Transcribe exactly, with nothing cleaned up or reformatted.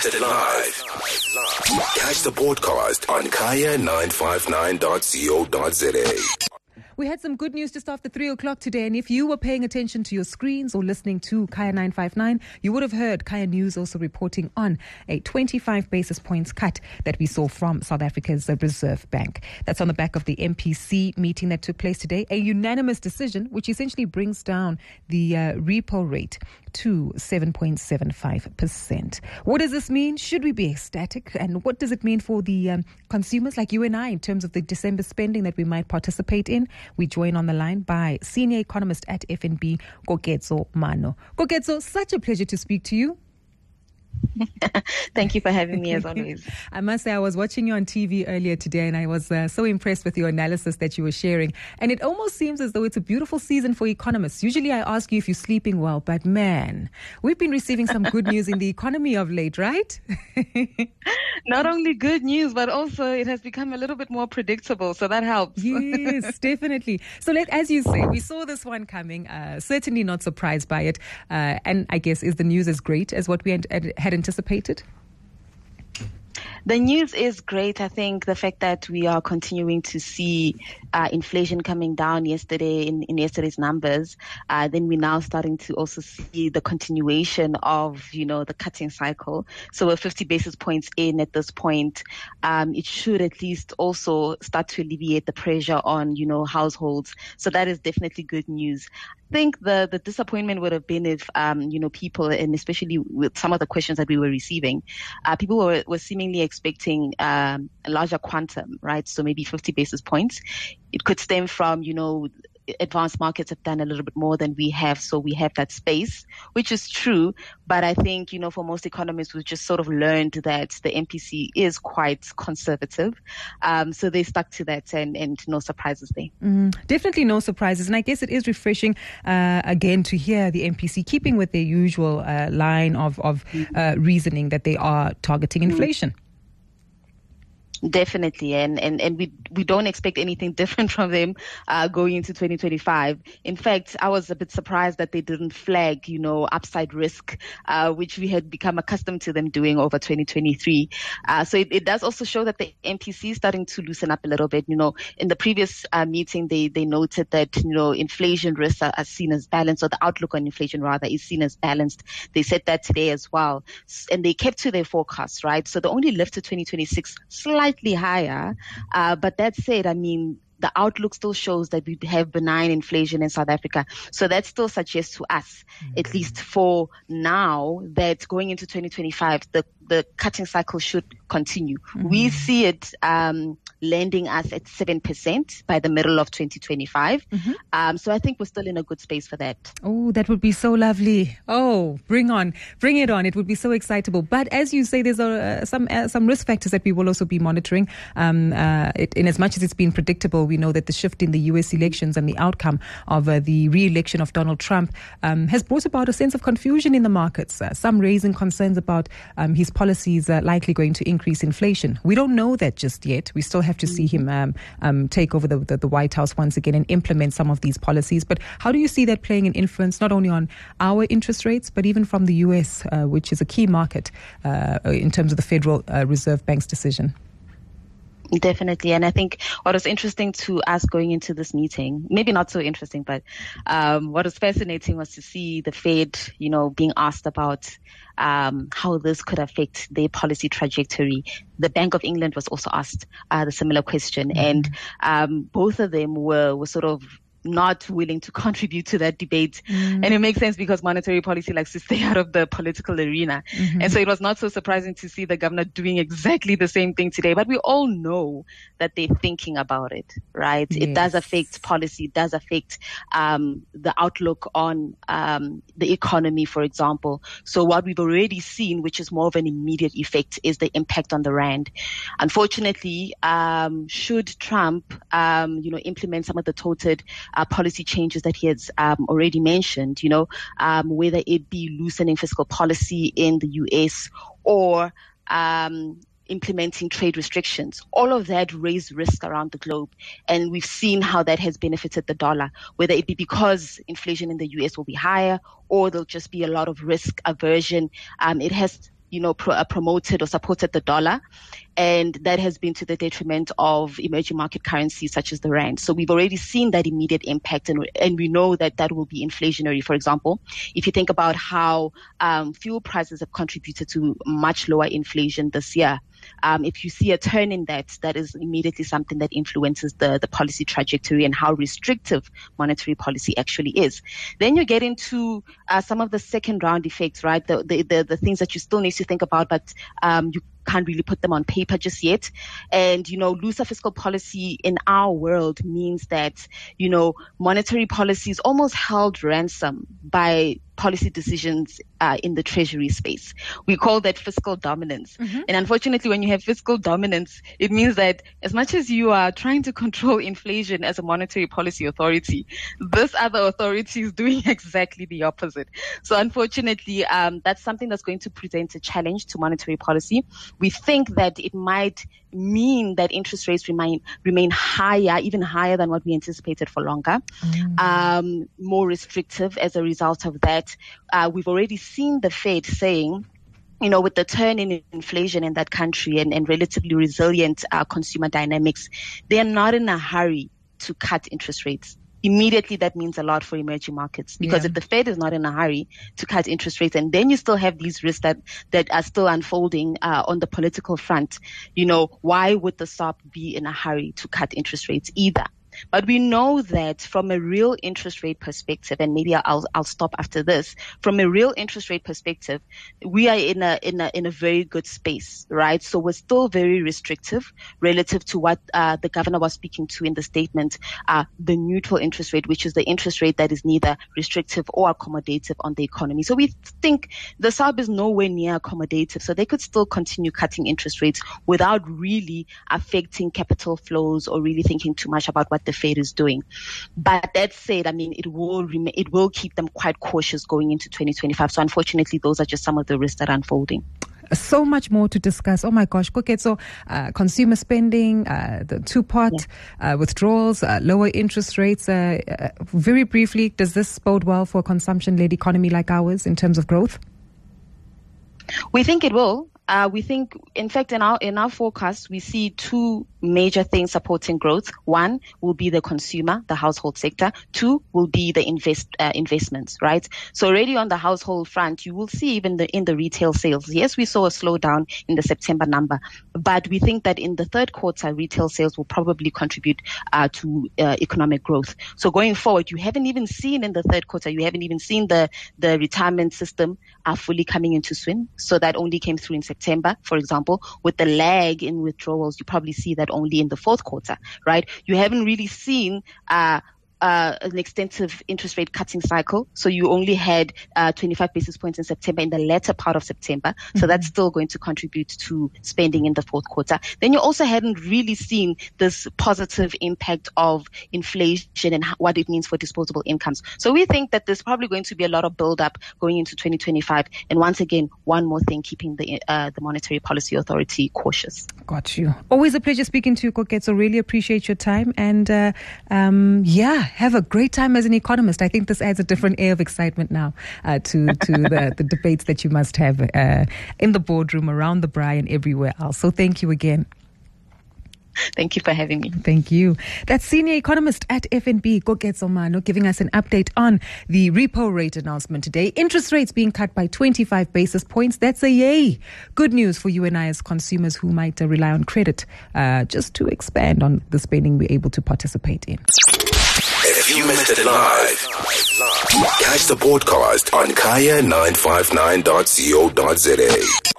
Broadcasted live. Catch the podcast on kaya nine five nine dot co dot za. We had some good news just after three o'clock today, and if you were paying attention to your screens or listening to Kaya nine five nine, you would have heard Kaya News also reporting on a twenty-five basis points cut that we saw from South Africa's Reserve Bank. That's on the back of the M P C meeting that took place today, a unanimous decision which essentially brings down the uh, repo rate to seven point seven five percent. What does this mean? Should we be ecstatic? And what does it mean for the um, consumers like you and I in terms of the December spending that we might participate in? We join on the line by senior economist at F N B, Koketso Mano. Koketso, such a pleasure to speak to you. Thank you for having me, as always. I must say, I was watching you on T V earlier today, and I was uh, so impressed with your analysis that you were sharing. And it almost seems as though it's a beautiful season for economists. Usually I ask you if you're sleeping well, but man, we've been receiving some good news in the economy of late, right? Not only good news, but also it has become a little bit more predictable, so that helps. Yes, definitely. So let, as you say, we saw this one coming, uh, certainly not surprised by it. Uh, and I guess, is the news as great as what we had, had anticipated? The news is great. I think the fact that we are continuing to see uh, inflation coming down yesterday in, in yesterday's numbers, uh, then we're now starting to also see the continuation of, you know, the cutting cycle. So we're fifty basis points in at this point. Um, it should at least also start to alleviate the pressure on, you know, households. So that is definitely good news. I think the, the disappointment would have been if, um, you know, people, and especially with some of the questions that we were receiving, uh, people were, were seemingly expecting um, a larger quantum, right? So maybe fifty basis points. It could stem from, you know, advanced markets have done a little bit more than we have, so we have that space, which is true. But I think, you know, for most economists, we've just sort of learned that the M P C is quite conservative. Um, so they stuck to that, and, and no surprises there. Mm, definitely no surprises. And I guess it is refreshing, uh, again, to hear the M P C keeping with their usual uh, line of, of uh, reasoning that they are targeting inflation. Definitely, and, and, and we we don't expect anything different from them uh, going into twenty twenty-five. In fact, I was a bit surprised that they didn't flag, you know, upside risk, uh, which we had become accustomed to them doing over twenty twenty-three. Uh, so it, it does also show that the M P C is starting to loosen up a little bit. You know, in the previous uh, meeting, they they noted that, you know, inflation risks are, are seen as balanced, or the outlook on inflation rather is seen as balanced. They said that today as well, and they kept to their forecast, right? So the only lift to twenty twenty-six slightly higher, uh, but that said, I mean, the outlook still shows that we have benign inflation in South Africa. So that still suggests to us, mm-hmm. at least for now, that going into twenty twenty-five, the, the cutting cycle should continue. Mm-hmm. We see it um, landing us at seven percent by the middle of twenty twenty-five. Mm-hmm. Um, so I think we're still in a good space for that. Oh, that would be so lovely. Oh, bring on, bring it on. It would be so excitable. But as you say, there's uh, some uh, some risk factors that we will also be monitoring. Um, uh, it, in as much as it's been predictable, we know that the shift in the U S elections and the outcome of uh, the re-election of Donald Trump um, has brought about a sense of confusion in the markets. Uh, some raising concerns about um, his policies uh, likely going to increase inflation. We don't know that just yet. We still have to see him um, um, take over the, the, the White House once again and implement some of these policies. But how do you see that playing an influence not only on our interest rates, but even from the U S, uh, which is a key market uh, in terms of the Federal uh, Reserve Bank's decision? Definitely. And I think what was interesting to us going into this meeting, maybe not so interesting, but um, what was fascinating was to see the Fed, you know, being asked about um, how this could affect their policy trajectory. The Bank of England was also asked uh, the similar question. Mm-hmm. And um, both of them were, were sort of not willing to contribute to that debate. Mm. And it makes sense because monetary policy likes to stay out of the political arena. Mm-hmm. And so it was not so surprising to see the governor doing exactly the same thing today. But we all know that they're thinking about it, right? Yes. It does affect policy. It does affect um, the outlook on um, the economy, for example. So what we've already seen, which is more of an immediate effect, is the impact on the rand. Unfortunately, um, should Trump, um, you know, implement some of the touted Uh, policy changes that he has um, already mentioned, you know, um, whether it be loosening fiscal policy in the U S or um, implementing trade restrictions. All of that raise risk around the globe. And we've seen how that has benefited the dollar, whether it be because inflation in the U S will be higher or there'll just be a lot of risk aversion. Um, it has you know, pro- uh, promoted or supported the dollar. And that has been to the detriment of emerging market currencies such as the rand. So we've already seen that immediate impact, and, and we know that that will be inflationary. For example, if you think about how um, fuel prices have contributed to much lower inflation this year, um, if you see a turn in that, that is immediately something that influences the, the policy trajectory and how restrictive monetary policy actually is. Then you get into uh, some of the second round effects, right? The, the, the, the things that you still need to think about, but um, you can't really put them on paper just yet. And, you know, looser fiscal policy in our world means that, you know, monetary policy is almost held ransom by policy decisions uh, in the treasury space. We call that fiscal dominance. Mm-hmm. And unfortunately, when you have fiscal dominance, it means that as much as you are trying to control inflation as a monetary policy authority, this other authority is doing exactly the opposite. So unfortunately, um, that's something that's going to present a challenge to monetary policy. We think that it might mean that interest rates remain remain higher, even higher than what we anticipated for longer, mm. um, more restrictive as a result of that. Uh, we've already seen the Fed saying, you know, with the turn in inflation in that country and, and relatively resilient uh, consumer dynamics, they're not in a hurry to cut interest rates. Immediately, that means a lot for emerging markets, because yeah. if the Fed is not in a hurry to cut interest rates, and then you still have these risks that, that are still unfolding uh, on the political front, you know, why would the S A R B be in a hurry to cut interest rates either? But we know that from a real interest rate perspective, and maybe I'll I'll stop after this. From a real interest rate perspective, we are in a in a in a very good space, right? So we're still very restrictive relative to what uh, the governor was speaking to in the statement, uh, the neutral interest rate, which is the interest rate that is neither restrictive or accommodative on the economy. So we think the S A R B is nowhere near accommodative, so they could still continue cutting interest rates without really affecting capital flows or really thinking too much about what the Fed is doing. But that said, I mean, it will remain, it will keep them quite cautious going into twenty twenty-five. So unfortunately, those are just some of the risks that are unfolding. So much more to discuss. Oh my gosh. Okay, so uh, consumer spending, uh, the two-part yeah. uh, withdrawals, uh, lower interest rates. Uh, uh, very briefly, does this bode well for a consumption-led economy like ours in terms of growth? We think it will. Uh, we think, in fact, in our in our forecast, we see two major things supporting growth. One will be the consumer, the household sector. Two will be the invest uh, investments, right? So already on the household front, you will see even the in the retail sales. Yes, we saw a slowdown in the September number, but we think that in the third quarter, retail sales will probably contribute uh, to uh, economic growth. So going forward, you haven't even seen in the third quarter, you haven't even seen the the retirement system uh, fully coming into swing. So that only came through in September, for example. With the lag in withdrawals, you probably see that only in the fourth quarter, right? You haven't really seen uh, uh, an extensive interest rate cutting cycle. So you only had uh, twenty-five basis points in September, in the latter part of September. Mm-hmm. So that's still going to contribute to spending in the fourth quarter. Then you also hadn't really seen this positive impact of inflation and what it means for disposable incomes. So we think that there's probably going to be a lot of build-up going into twenty twenty-five. And once again, one more thing, keeping the uh, the Monetary Policy Authority cautious. Got you. Always a pleasure speaking to you, Koketso. Really appreciate your time. And uh, um, yeah, have a great time as an economist. I think this adds a different air of excitement now uh, to, to the, the debates that you must have uh, in the boardroom, around the braai, and everywhere else. So thank you again. Thank you for having me. Thank you. That's senior economist at F N B, Koketso Maano, giving us an update on the repo rate announcement today. Interest rates being cut by twenty-five basis points. That's a yay. Good news for you and I as consumers who might uh, rely on credit uh, just to expand on the spending we're able to participate in. If you missed it live, catch the podcast on kaya nine five nine dot co dot za.